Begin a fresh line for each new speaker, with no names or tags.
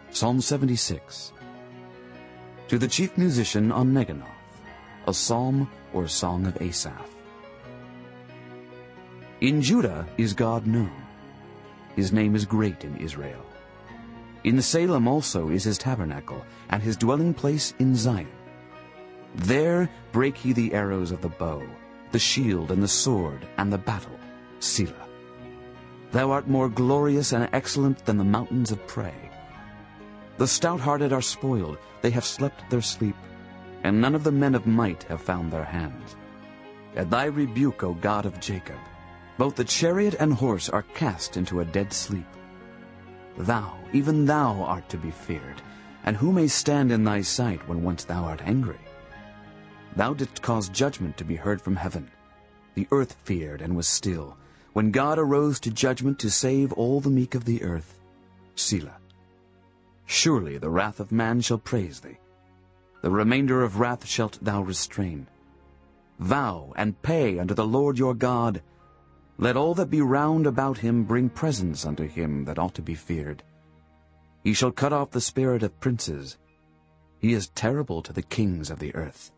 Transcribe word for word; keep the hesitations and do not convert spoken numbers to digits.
Psalm seventy-six. To the chief musician on Neginoth, a psalm or song of Asaph. In Judah is God known. His name is great in Israel. In Salem also is his tabernacle, and his dwelling place in Zion. There break he the arrows of the bow, the shield and the sword, and the battle. Selah. Thou art more glorious and excellent than the mountains of prey. The stout-hearted are spoiled, they have slept their sleep, and none of the men of might have found their hands. At thy rebuke, O God of Jacob, both the chariot and horse are cast into a dead sleep. Thou, even thou, art to be feared, and who may stand in thy sight when once thou art angry? Thou didst cause judgment to be heard from heaven. The earth feared and was still, when God arose to judgment to save all the meek of the earth. Selah. Surely the wrath of man shall praise thee. The remainder of wrath shalt thou restrain. Vow and pay unto the Lord your God. Let all that be round about him bring presents unto him that ought to be feared. He shall cut off the spirit of princes. He is terrible to the kings of the earth.